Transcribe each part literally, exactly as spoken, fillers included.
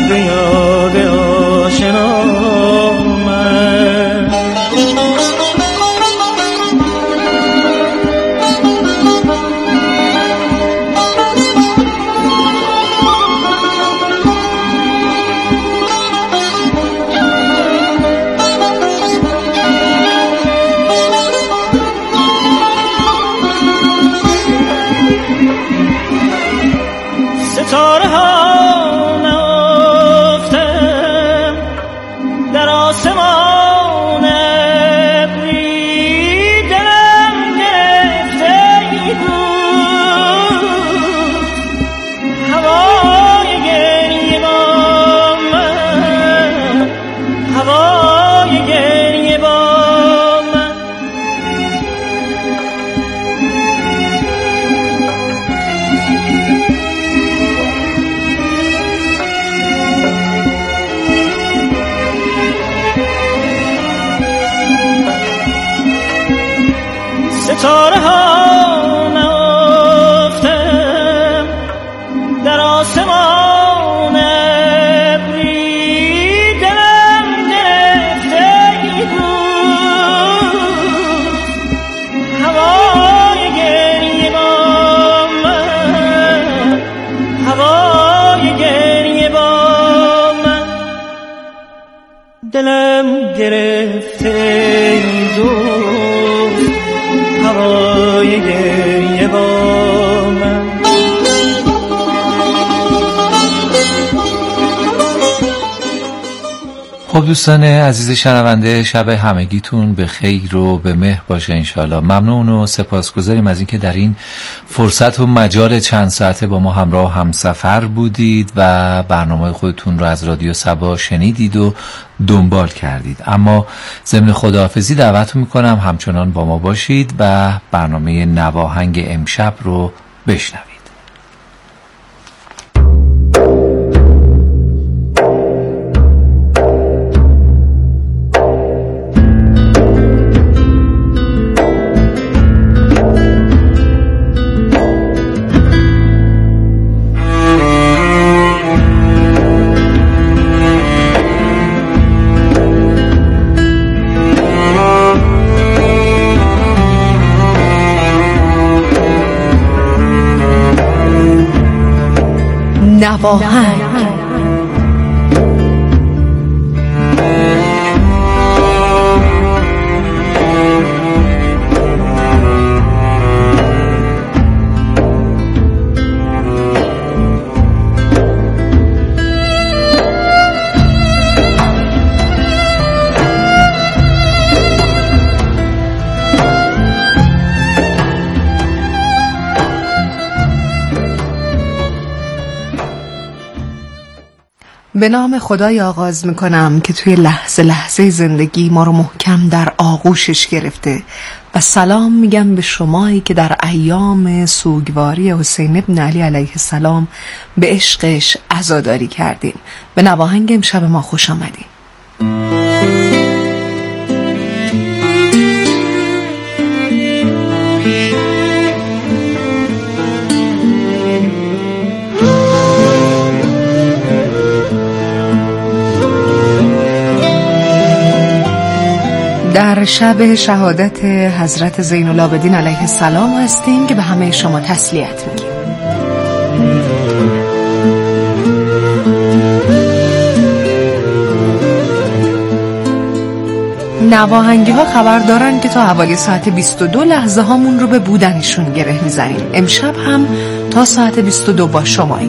به یاد آشنا من. ستاره ها نافتم در آسمان ابری، دلم گرفته بود هوای گریه با من، هوای گریه با من. ستاره ها نافتم در آسمان ابری، دلم گرفته بود هوای گریه با من، هوای گریه با من. دلم گرفته دوست هوای گریه با من. خب دوستان عزیز شنونده، شب همگیتون به خیر و به مهر باشه انشالله. ممنون و سپاسگزاریم از اینکه در این فرصت و مجال چند ساعته با ما همراه و همسفر بودید و برنامه خودتون رو از رادیو صبا شنیدید و دنبال کردید. اما ضمن خداحافظی دعوتتون میکنم همچنان با ما باشید و برنامه نواهنگ امشب رو بشنوید. نواهنگ. به نام خدای آغاز میکنم که توی لحظه لحظه زندگی ما رو محکم در آغوشش گرفته و سلام میگم به شمایی که در ایام سوگواری حسین ابن علی علیه السلام به عشقش عزاداری کردین. به نواهنگ امشب ما خوش آمدین. در شب شهادت حضرت زین العابدین علیه السلام هستیم که به همه شما تسلیت میگیم. نواهنگی ها خبر دارن که تا حوالی ساعت بیست و دو لحظه هامون رو به بودنشون گره میزنیم. امشب هم تا ساعت بیست و دو با شماییم.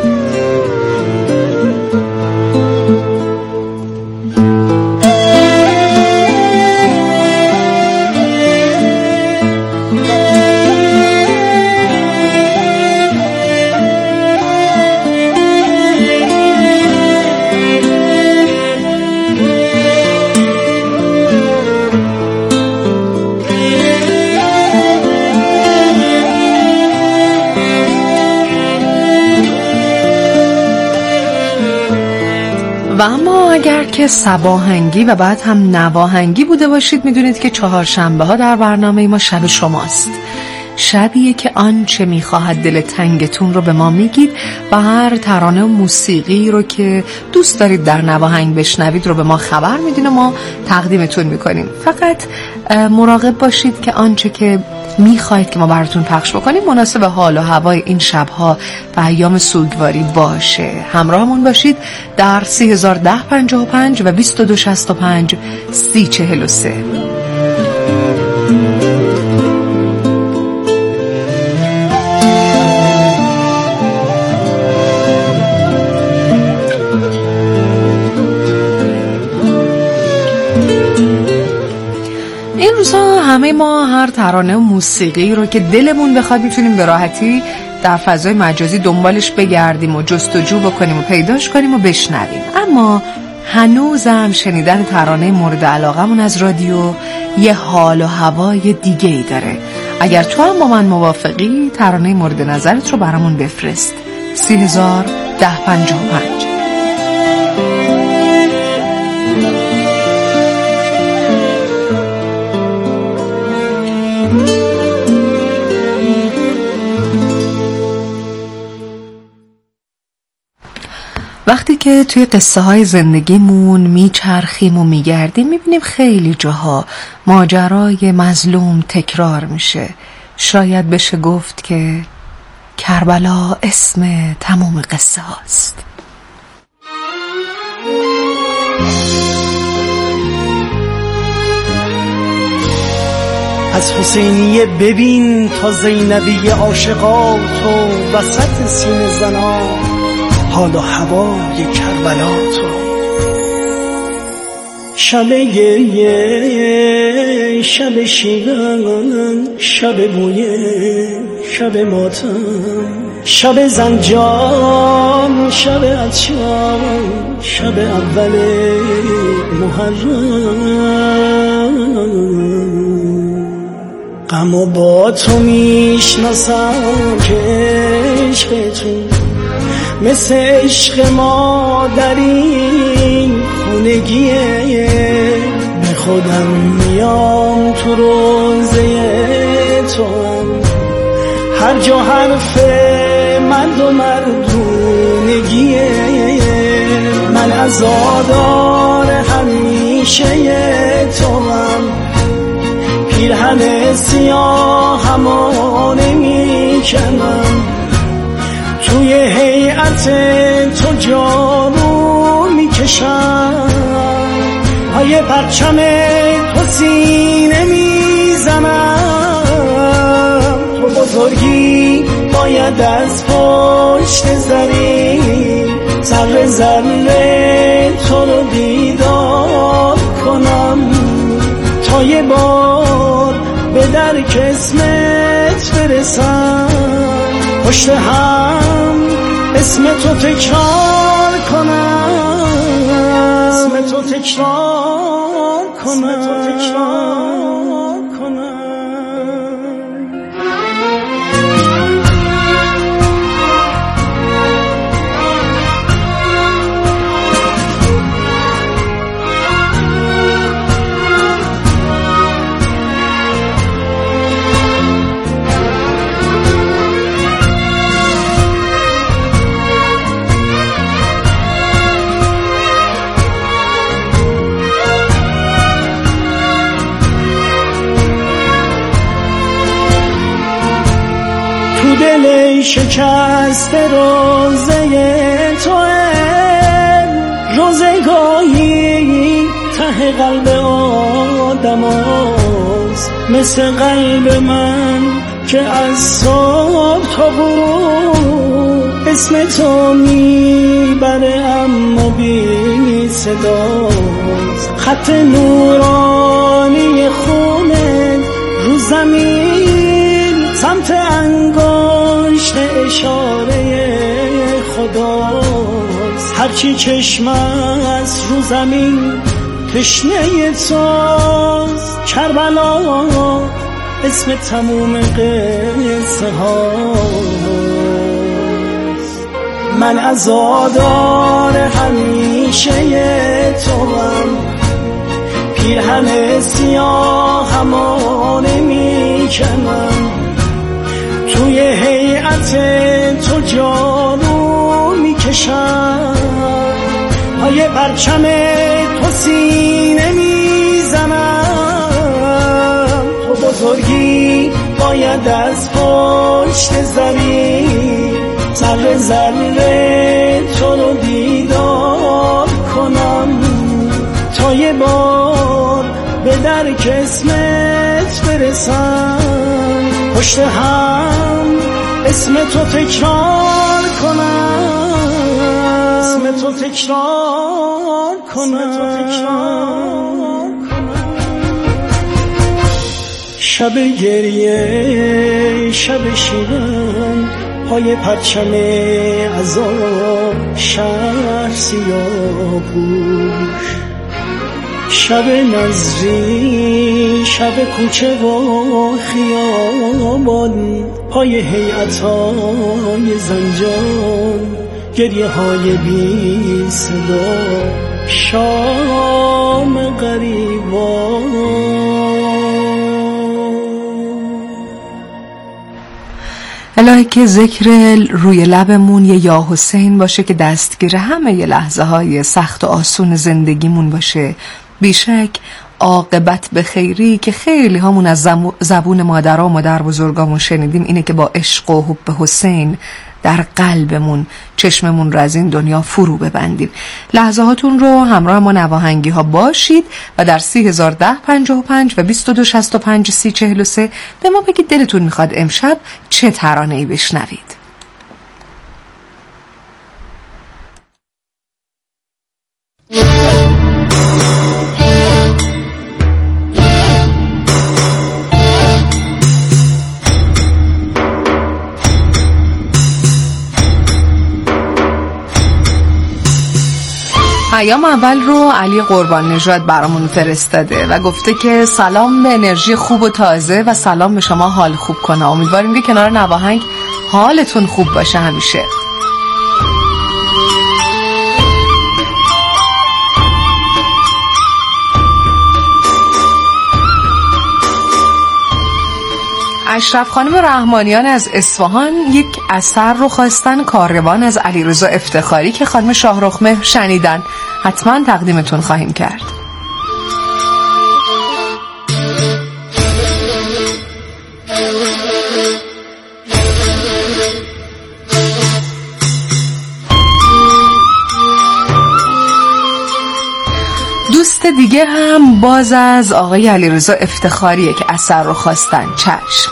و اما اگر که صباهنگی و بعد هم نواهنگی بوده باشید، میدونید که چهارشنبه ها در برنامه ما شب شماست. شبیه که آنچه میخواهد دل تنگتون رو به ما میگید و هر ترانه و موسیقی رو که دوست دارید در نواهنگ بشنوید رو به ما خبر میدین و ما تقدیمتون میکنیم. فقط مراقب باشید که آنچه که میخواید که ما براتون پخش بکنیم مناسب حال و هوای این شبها و ایام سوگواری باشه. همراهمون باشید در سی هزار و ده پنجاه و پنج و بیست و دو شصت و پنج سی چهل و سه. این روزها همه ما هر ترانه و موسیقی رو که دلمون بخواد میتونیم به راحتی در فضای مجازی دنبالش بگردیم و جستجو بکنیم و پیداش کنیم و بشنویم. اما هنوزم شنیدن ترانه مورد علاقمون از رادیو یه حال و هوای دیگه ای داره. اگر تو هم با من موافقی ترانه مورد نظرت رو برامون بفرست. سی هزار ده پنجاه و پنج. وقتی که توی قصه های زندگیمون میچرخیم و میگردیم میبینیم خیلی جاها ماجرای مظلوم تکرار میشه. شاید بشه گفت که کربلا اسم تمام قصه هاست. از حسینیه ببین تا زینبیه عاشقات و وسط سینه زنان حال و هوای کربلا تو. شب گریه، شب شیون، شب بویه، شب ماتم، شب زنجان، شب عطشان، شب اول محرم. غم و با تو میشناسم که عشقتون مثل عشق ما در این خونگیه. به خودم میام تو روزه تو هم هر جا حرف مرد و مردونگیه. من عزادار همیشه تو هم پیرهن سیاه همو نمیکنم. توی هیئت تو جارو میکشم، پای پرچم تو سینه میزنم. تو بزرگی باید از پشت زری ذره ذره تو رو دیدار کنم تا یه بار به در قسمت برسم. پشت هم اسم تو تکرار کنم، اسم تو تکرار کنم، اسم تو تکرار کنم. دل شکست روزه توه، روزگاهی ته قلب آدم هست مثل قلب من که از صبح تا غروب اسم تو میبره اما بی صداست. خط نورانی خونه رو زمین سمت انگشت اشاره خداست. هرچی چشم از رو زمین تشنه توست. کربلا اسم تموم قصه هاست. من عزادار همیشه توام، پیرهن سیاه همو نمیکنم. توی هیئت تو جارو میکشم، پای پرچم تو سینه میزنم. تو بزرگی باید از پشت زمین ذره ذره تو رو دیدار کنم، تا یه بار به در قسمت برسم، پشت هم اسم تو تکرار کنم، اسم تو تکرار کنم. شب گریه شب شیرم، پای پرچم عذاب شهر سیاه پوش، شب نظری شب کوچه و خیابان، پای هیئت‌های زنجان، گریه های بی صدا شام غریبان. الهی که ذکر روی لبمون یه یا حسین باشه که دستگیر همه ی لحظه های سخت و آسون زندگیمون باشه. بیشک عاقبت به خیری که خیلی همون از زبون مادرها و مادر بزرگامون شنیدیم اینه که با عشق و حب حسین در قلبمون چشممون رو از این دنیا فرو ببندیم. لحظه هاتون رو همراه ما نواهنگی ها باشید و در سی هزار ده پنجاه و پنج و بیست و دو شصت و پنج سی چهل و سه به ما بگید دلتون میخواد امشب چه ترانه‌ای بشنوید. پیام اول رو علی قربان نژاد برامون فرستاده و گفته که سلام به انرژی خوب و تازه و سلام به شما، حال خوب کنه. امیدواریم که کنار نواهنگ حالتون خوب باشه همیشه. اشرف خانم رحمانیان از اصفهان یک اثر رو خواستن، کاروان از علیرضا افتخاری که خانم شاهرخ مهر شنیدن، حتما تقدیمتون خواهیم کرد. دوست دیگه هم باز از آقای علیرضا افتخاریه که اثر رو خواستن، چشم.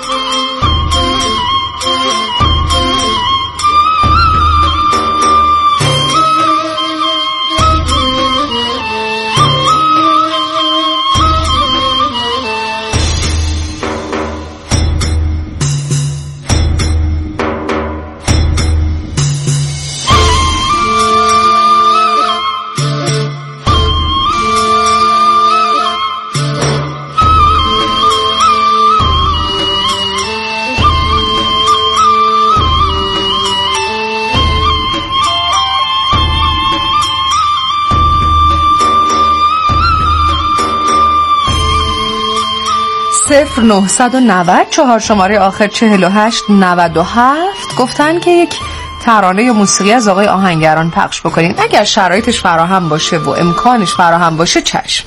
صفر نهصد و نود چهار شماره آخر چهل و هشت نود و هفت گفتن که یک ترانه موسیقی از آقای آهنگران پخش بکنین اگر شرایطش فراهم باشه و امکانش فراهم باشه. چشم.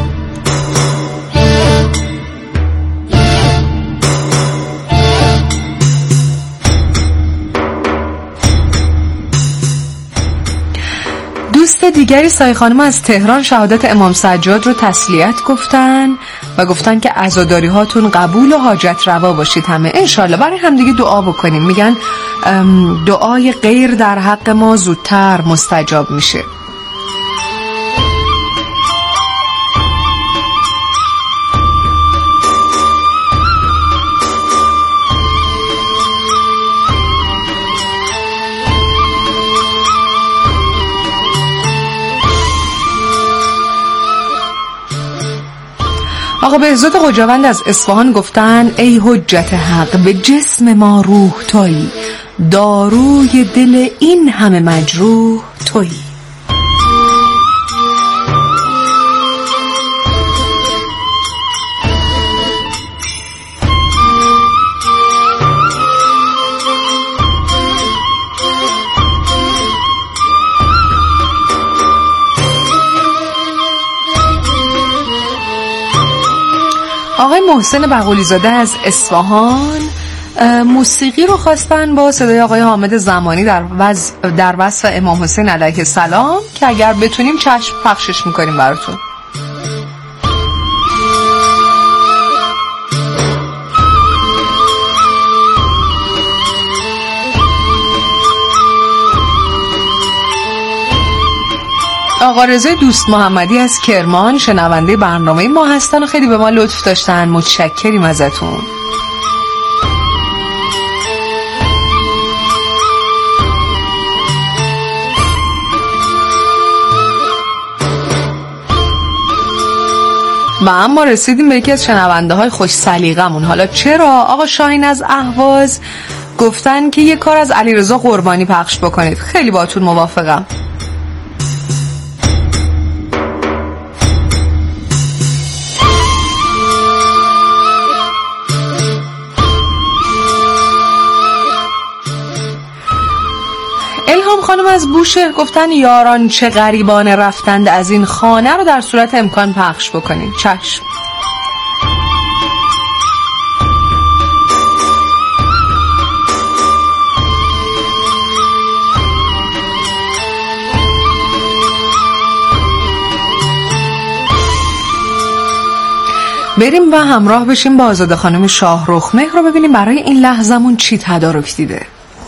دوست دیگری سایه خانم از تهران شهادت امام سجاد رو تسلیت گفتن و گفتن که عزاداری هاتون قبول و حاجت روا باشید همه انشالله. برای هم دیگه دعا بکنیم. میگن دعای غیر در حق ما زودتر مستجاب میشه. آقا بهزاد قجاوند از اصفهان گفتن ای حجت حق به جسم ما روح تویی، داروی دل این همه مجروح تویی. آقای محسن بقولی زاده از اصفهان موسیقی رو خواستن با صدای آقای حامد زمانی در وز... در وصف امام حسین علیه السلام که اگر بتونیم چشم پخشش میکنیم براتون. آقا رضای دوست محمدی از کرمان شنونده برنامه ما هستن و خیلی به ما لطف داشتن، متشکریم ازتون. و اما رسیدیم به یکی از شنونده های خوش سلیقمون. حالا چرا؟ آقا شاهین از اهواز گفتن که یه کار از علیرضا قربانی پخش بکنید. خیلی باهاتون موافقم. الهام خانم از بوشهر گفتن یاران چه غریبان رفتند از این خانه رو در صورت امکان پخش بکنید. چشم. بریم و همراه بشیم با آزاده خانم شاهرخ مهر رو ببینیم برای این لحظمون چی تدارک دیده.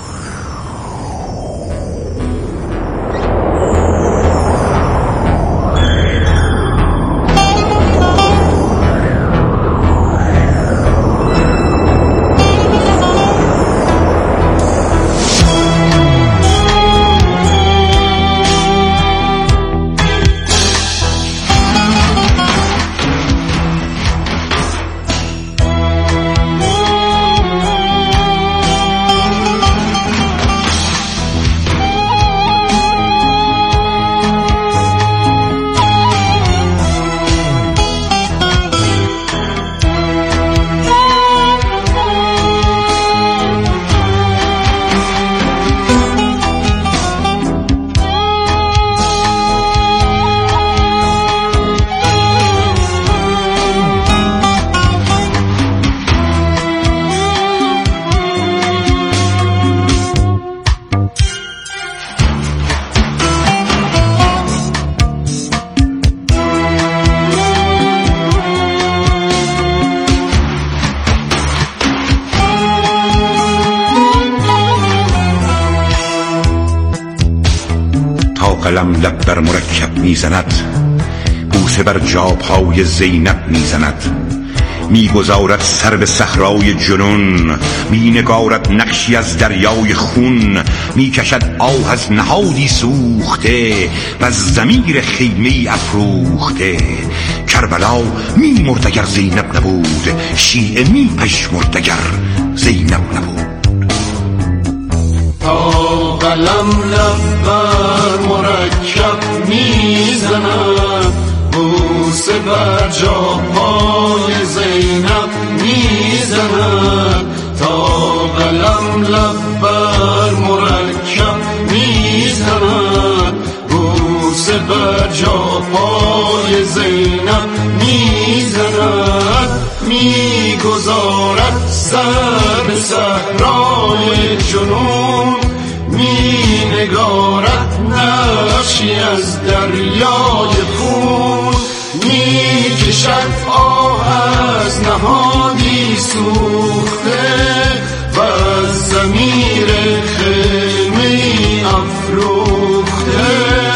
قلم لب بر مرکب میزند، بوسه بر جابهای زینب میزند، میگذارد سر به صحرای جنون، مینگارد نقشی از دریای خون، میکشد آه از نهادی سوخته و از ضمیر خیمه‌ای افروخته. کربلا میمرد اگر زینب نبود، شیعه میپژمرد اگر زینب نبود. تا قلم لب بر مرکب میزند، بوسه بر جاهای زینب میزند. تا قلم لب بر مرکب میزند، بوسه بر جاهای زینب میزند. میگذارد سر به صحرای جنون، می نگارد نقشی از دریای خون، می کشد آه از نهادی سوخته و از ضمیر خیمه‌ای افروخته.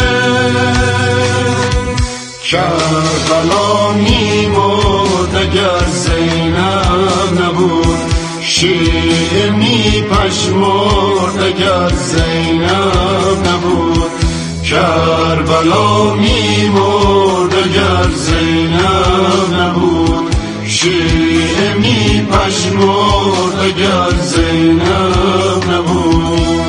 کربلا می‌مرد اگر زینب نبود، شیعه میپژمرد اگر زینب نبود. کربلا میمرد اگر زینب نبود، شیعه میپژمرد اگر زینب نبود.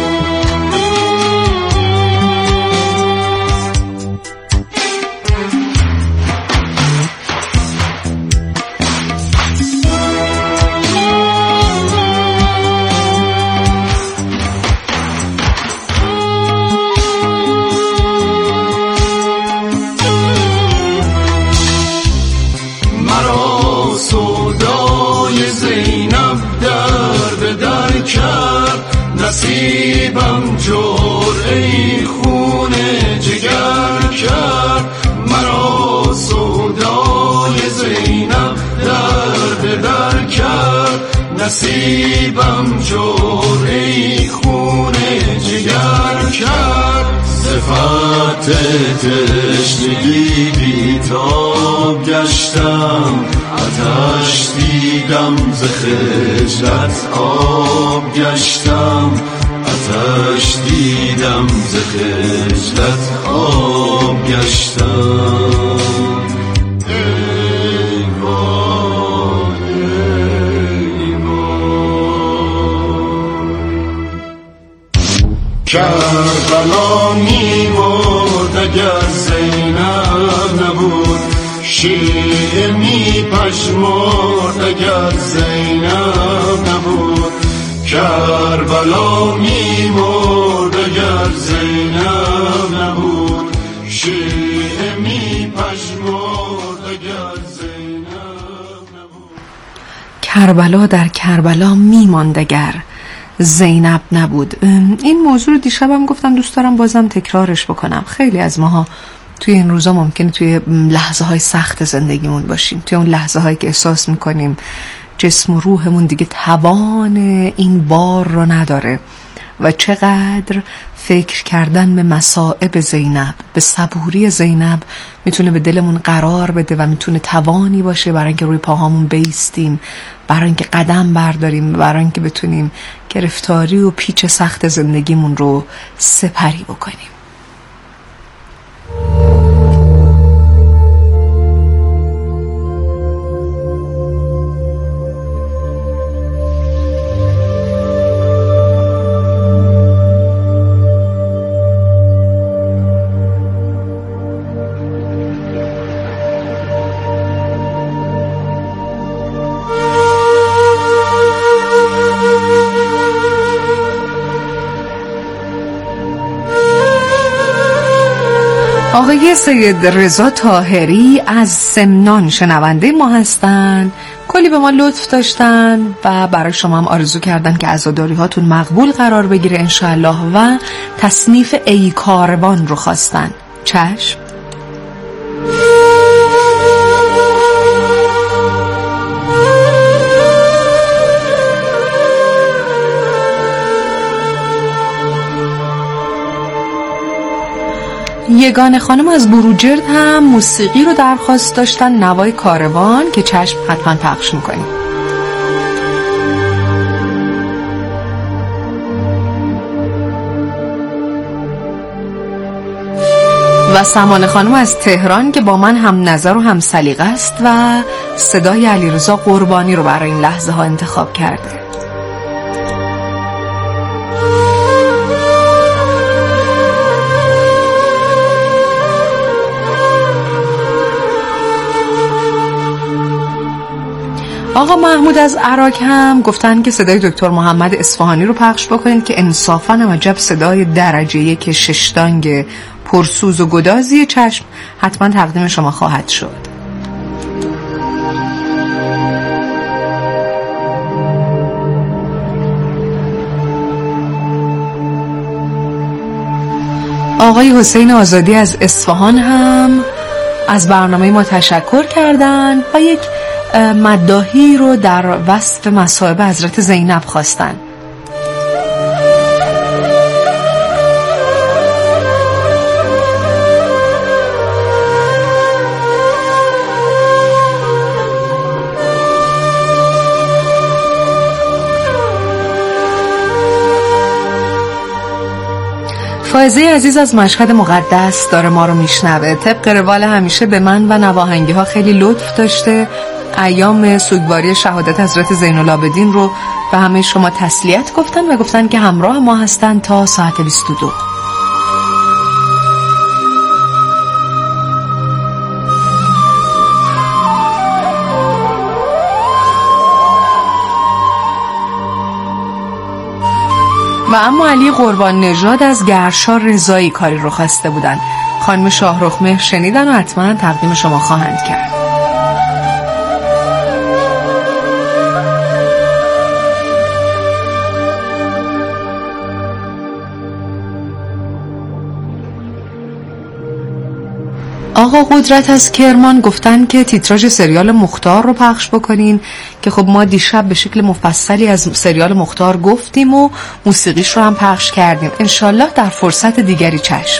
نصیبم جرعه‌ای خون جگر کرد. صفت تشنگی بیتاب گشتم، آتش دیدم ز خجلت آب گشتم، آتش دیدم ز خجلت آب گشتم. ای وای ای وای، کربلا می‌مرد اگر زینب نبود، شیعه می‌پژمرد اگر زینب نبود. کربلا می‌مرد اگر زینب نبود، شیعه می‌پژمرد اگر زینب نبود. کربلا در کربلا می‌ماند اگر زینب نبود. این موضوع رو دیشبم گفتم، دوست دارم بازم تکرارش بکنم. خیلی از ماها توی این روزا ممکنه توی لحظه های سخت زندگیمون باشیم، توی اون لحظه هایی که احساس میکنیم جسم و روحمون دیگه توان این بار رو نداره و چقدر فکر کردن به مصائب زینب، به صبوری زینب میتونه به دلمون قرار بده و میتونه توانی باشه برای اینکه روی پاهامون بیستیم، برای اینکه قدم برداریم، برای اینکه بتونیم گرفتاری و پیچ سخت زندگیمون رو سپری بکنیم. آقای سید رضا طاهری از سمنان شنونده ما هستن، کلی به ما لطف داشتن و برای شما هم آرزو کردن که عزاداری هاتون مقبول قرار بگیره انشاءالله و تصنیف ای کاروان رو خواستن. چشم. یگانه خانم از بروجرد هم موسیقی رو درخواست داشتن، نوای کاروان، که چشم حتما پخش میکنیم. و سمانه خانم از تهران که با من هم نظر و هم سلیقه است و صدای علیرضا قربانی رو برای این لحظه ها انتخاب کرده. آقا محمود از عراق هم گفتن که صدای دکتر محمد اصفهانی رو پخش بکنید که انصافاً هم عجب صدای درجه یک ششتانگ پرسوز و گدازی. چشم، حتما تقدیم شما خواهد شد. آقای حسین آزادی از اصفهان هم از برنامه ما تشکر کردن و یک مداحی رو در وصف مصائب حضرت زینب خواستن. فائزه عزیز از مشهد مقدس داره ما رو میشنوه. طبق روال همیشه به من و نواهنگی ها خیلی لطف داشته. ایام سوگواری شهادت حضرت زین العابدین رو به همه شما تسلیت گفتن و گفتن که همراه ما هستن تا ساعت بیست و دو. و اما علی قربان نژاد از گرشا رضایی کاری رو خواسته بودن. خانم شاهرخ مهر شنیدن و حتما تقدیم شما خواهند کرد. آقا قدرت از کرمان گفتن که تیتراژ سریال مختار رو پخش بکنین که خب ما دیشب به شکل مفصلی از سریال مختار گفتیم و موسیقیش رو هم پخش کردیم. انشالله در فرصت دیگری. چشم.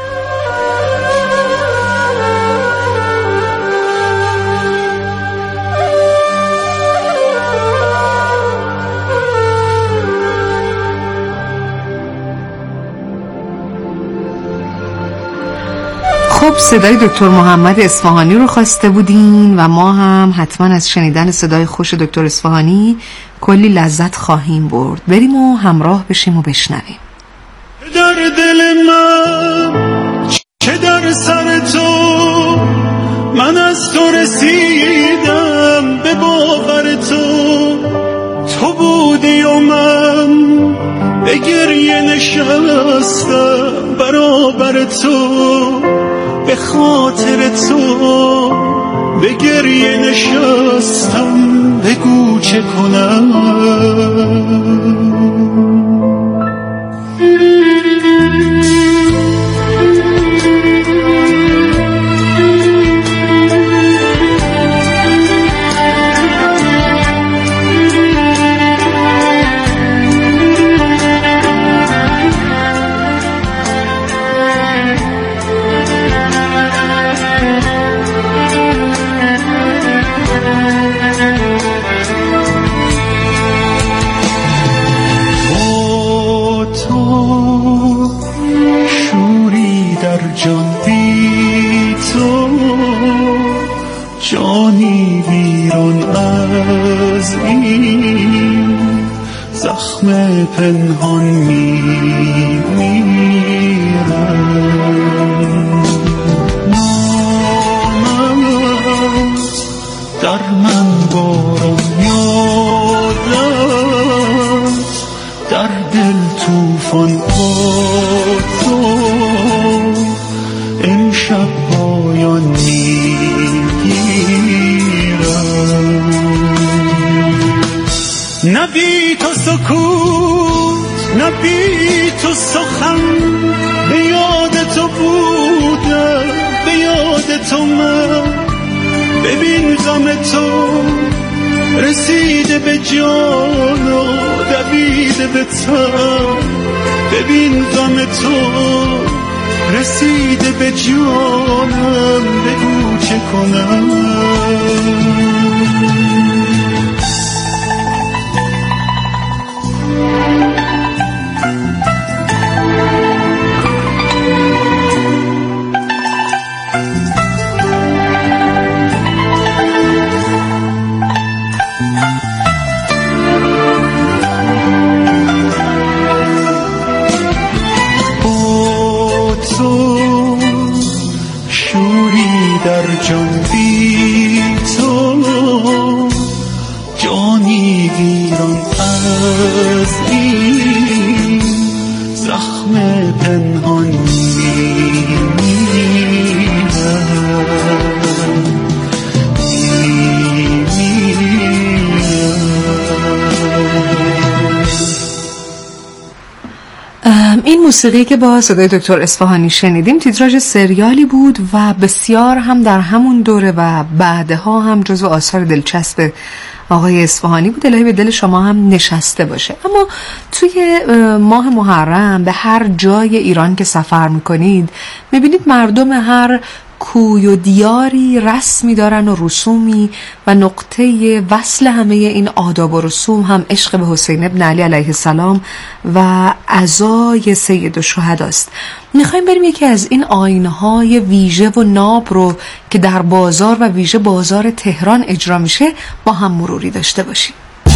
خب صدای دکتر محمد اصفهانی رو خواسته بودین و ما هم حتما از شنیدن صدای خوش دکتر اصفهانی کلی لذت خواهیم برد. بریم و همراه بشیم و بشنویم. در دل من چه در سر تو، من از تو رسیدم به باور تو، تو بودی و من به گریه نشستم برابر تو، به خاطر تو به گریه نشستم، بگو چه کنم. جانی ویران از این زخم پنهان میمیرم. نامم در من بارم یادم، در دل توفان با تو امشب پایان نه بی تو سکوت، نه بی تو سخن، به یاد تو بودم، به یاد تو من. ببین غم تو رسیده به جان و دویده به تن، ببین غم تو رسیده به جانم، بگو چه کنم. در جان بی تو جانی ویران از این زخم پنهان این موسیقی که با صدای دکتر اصفهانی شنیدیم تیتراژ سریالی بود و بسیار هم در همون دوره و بعدها هم جزو آثار دلچسب آقای اصفهانی بود. الهی به دل شما هم نشسته باشه. اما توی ماه محرم به هر جای ایران که سفر میکنید میبینید مردم هر کوی و دیاری رسمی دارن و رسومی و نقطه وصل همه این آداب و رسوم هم عشق به حسین ابن علی علیه السلام و عزای سید الشهداست. میخوایم بریم یکی از این آیین‌های ویژه و ناب رو که در بازار و ویژه بازار تهران اجرا میشه با هم مروری داشته باشیم.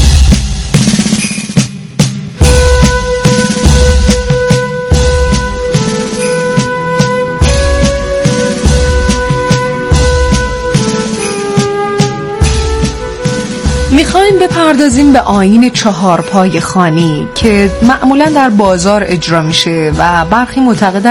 میخوایم بپردازیم به آیین چهارپای خوانی که معمولا در بازار اجرا میشه و برخی معتقدن